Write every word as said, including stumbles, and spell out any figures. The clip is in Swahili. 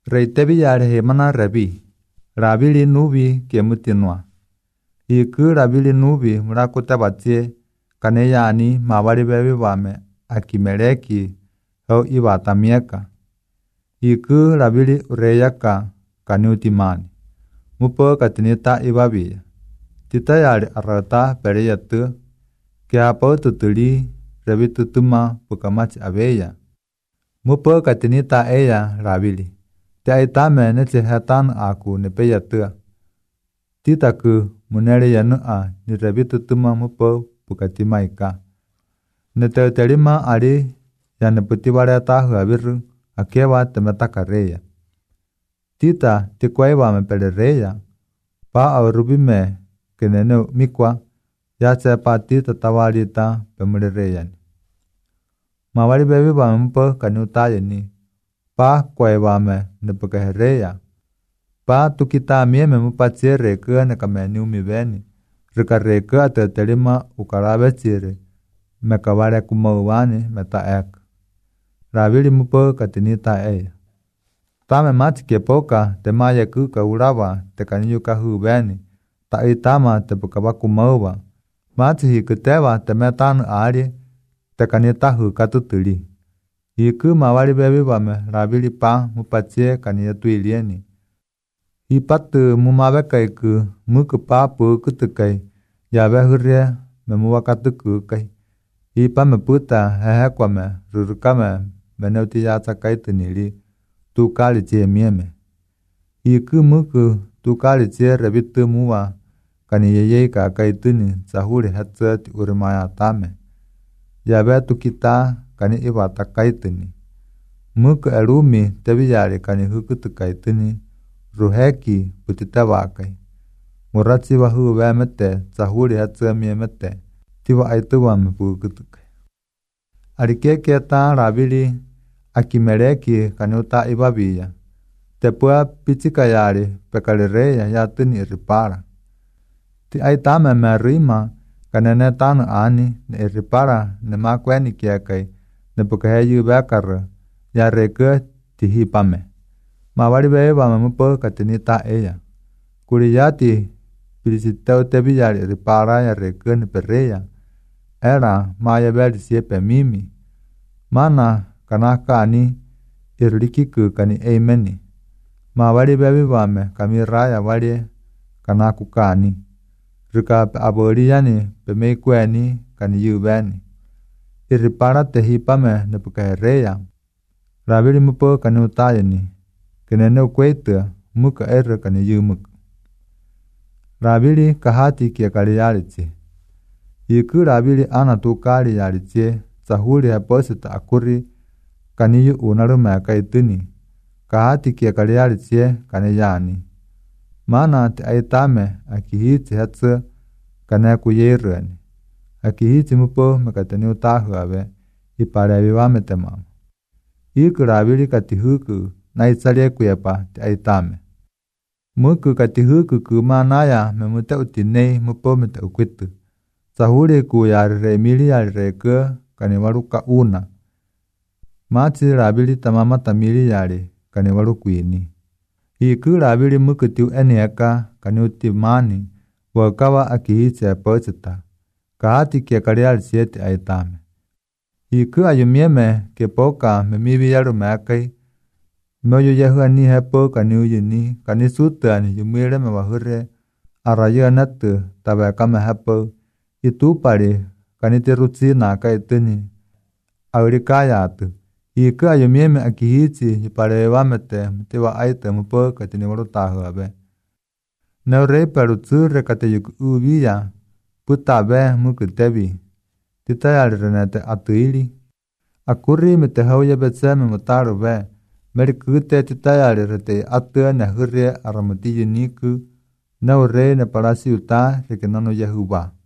Rei tebi yare he mana rabi. Rabili nubi ke mutinwa. Iku rabili nubi murakuta batie kane yani mawari bebi wame akimeleki au iwatamieka. Iku rabili ureyaka kane utimani. Mupo katinita ibabiya. Tita yare arata pereyatu kia pau tutuli rabi tutuma pukamachi abeya. Mupo katinita eya rabili. Tia itame ne hatan aku ne peyatua. Tita ku munere yanu a ni rabi tutuma mupo pukatimaika. Ne te terima ari ya ne putiware tahu abiru akewa temetakareya. Tita tikwaiwa me pelereya. Pa au rubime kenene mikwa ya sepa tita tawarita pemurereyan. Mawari bebi wa mpo kanutaye ni. Pa kwaiwa me ne pukahereya. Pa tukita mieme mupatie reke ne kameni umibeni. Rika reke ateterima ukarabe chire. Mekaware kumauwani meta ek. Rabili mupo katinita eya. Tame mati ke poka te maya kuka urawa te kanyuka hubeni. Ta itama te pukaba kumauwa. Mati hikutewa te metanu ari te kanita hukatutuli. Iku mawari bebi wame rabili pa mupatie kanyetu ilieni. Ipatu mumabeka iku muku papu kutukai. Yabe huria memuwakatuku kai. Ipa meputa hehekwame rurukame meneuti yata kaitunili. Tukali cie mieme. Iku muku tukali cie rebitu muwa kaniyeye ka kaituni sahuri hatsati urimaya tame. Yabe tukita kani iwata kaituni. Muku erumi tebiyari kani hukutu kaituni ruheki putitawakai. Muratsi wahu wemete sahuri hatsami miemete tiwa aituwa mepukutukai. Arikeke ta rabili akimeleki kanuta ibabiya. Tepua pichikayari pekalireya yatuni iripara. Ti aitame merima kanene tanu ani ne iripara ne makweni kiakai ne pukaheyu bekar ya reke tihipame. Mawari beba mamupo katinita eya. Kuriyati pilisitau tebiyari iripara ya reke ne pereya. Era maya beli siepe mimi. Mana kanaka ani irlikiku kani eimeni. Mawari bebi wame kami raya wari kanaku kani. Rika abori yani pemekweni kani yubeni. Iripara tehipame nepukahereya. Rabili mupo kani utayeni. Kenene ukweitua muka ere kani yumuku. Rabili kahati kia kali yalitsi. Iku rabili ana tukali yalitsi. Sahuri haposita akuri kaniyu unarume kaituni. Kahati kia kali yalitsi kani yani. Mana te aitame akihiti hatsu kane kuyeruani. Akihiti mupo mekatani utahu awe iparevi wame temama. Iku rabili katihuku na itsalie kuyepa te aitame. Muku katihuku kumanaya memute utinei mupo mete ukwitu. Sahuri kuyari remili yari reke kani waruka una. Mati rabili tamama tamili yari kani warukuini. Iku rabili muku tiu eniaka kani utimani wakawa akihiti apochita. Kahati kia kariali sieti aitame. Iku ayumieme ke poka memibi yaru meakai. Moyo yahua ni hepo kani uyuni kani sutani yumire me wahure arayo natu tabakame hepo. Itu pari kani terutsi na kaituni. Aurikaya atu. Iku ayumieme akihiti yupare wamete mtiwa aite mupo katini warutahu abe. Naurei parutsure kate yuku ubiya. Putabe muku tebi. Titayari renete atuili. Akuri mete hauya betseme mutaru be. Merikute titayari rete atu ne hurie aramuti yuniku. Naurei ne parasi uta rekenano yahuba.